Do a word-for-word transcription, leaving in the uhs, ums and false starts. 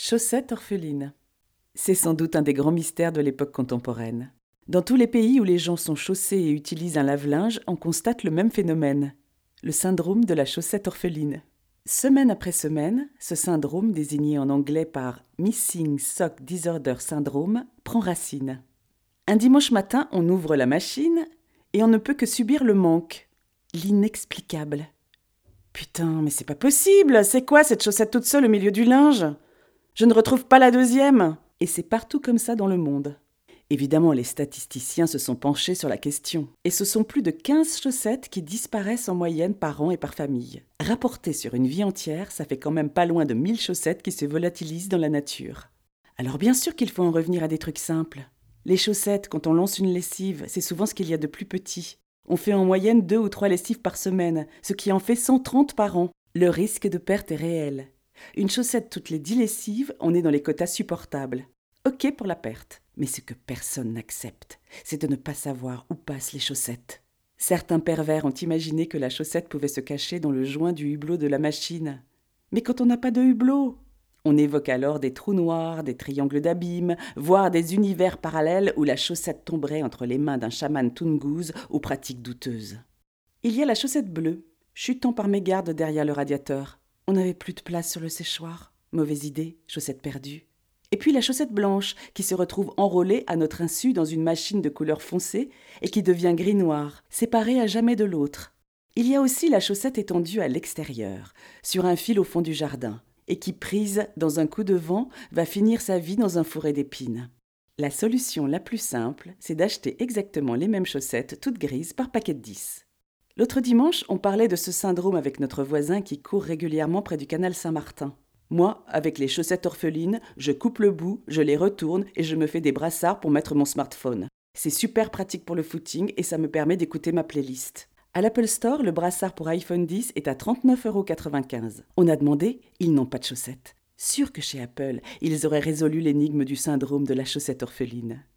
Chaussette orpheline. C'est sans doute un des grands mystères de l'époque contemporaine. Dans tous les pays où les gens sont chaussés et utilisent un lave-linge, on constate le même phénomène, le syndrome de la chaussette orpheline. Semaine après semaine, ce syndrome, désigné en anglais par Missing Sock Disorder Syndrome, prend racine. Un dimanche matin, on ouvre la machine et on ne peut que subir le manque, l'inexplicable. Putain, mais c'est pas possible! C'est quoi cette chaussette toute seule au milieu du linge? Je ne retrouve pas la deuxième! Et c'est partout comme ça dans le monde. Évidemment, les statisticiens se sont penchés sur la question. Et ce sont plus de quinze chaussettes qui disparaissent en moyenne par an et par famille. Rapporté sur une vie entière, ça fait quand même pas loin de mille chaussettes qui se volatilisent dans la nature. Alors bien sûr qu'il faut en revenir à des trucs simples. Les chaussettes, quand on lance une lessive, c'est souvent ce qu'il y a de plus petit. On fait en moyenne deux ou trois lessives par semaine, ce qui en fait cent trente par an. Le risque de perte est réel. Une chaussette toutes les dix lessives, on est dans les quotas supportables. Ok pour la perte, mais ce que personne n'accepte, c'est de ne pas savoir où passent les chaussettes. Certains pervers ont imaginé que la chaussette pouvait se cacher dans le joint du hublot de la machine. Mais quand on n'a pas de hublot, on évoque alors des trous noirs, des triangles d'abîme, voire des univers parallèles où la chaussette tomberait entre les mains d'un chaman toungouz aux pratiques douteuses. Il y a la chaussette bleue, chutant par mégarde derrière le radiateur. On n'avait plus de place sur le séchoir. Mauvaise idée, chaussette perdue. Et puis la chaussette blanche, qui se retrouve enrôlée à notre insu dans une machine de couleur foncée et qui devient gris-noir, séparée à jamais de l'autre. Il y a aussi la chaussette étendue à l'extérieur, sur un fil au fond du jardin, et qui, prise dans un coup de vent, va finir sa vie dans un fourré d'épines. La solution la plus simple, c'est d'acheter exactement les mêmes chaussettes, toutes grises, par paquet de dix. L'autre dimanche, on parlait de ce syndrome avec notre voisin qui court régulièrement près du canal Saint-Martin. Moi, avec les chaussettes orphelines, je coupe le bout, je les retourne et je me fais des brassards pour mettre mon smartphone. C'est super pratique pour le footing et ça me permet d'écouter ma playlist. À l'Apple Store, le brassard pour iPhone dix est à trente-neuf euros quatre-vingt-quinze. On a demandé, ils n'ont pas de chaussettes. Sûr que chez Apple, ils auraient résolu l'énigme du syndrome de la chaussette orpheline.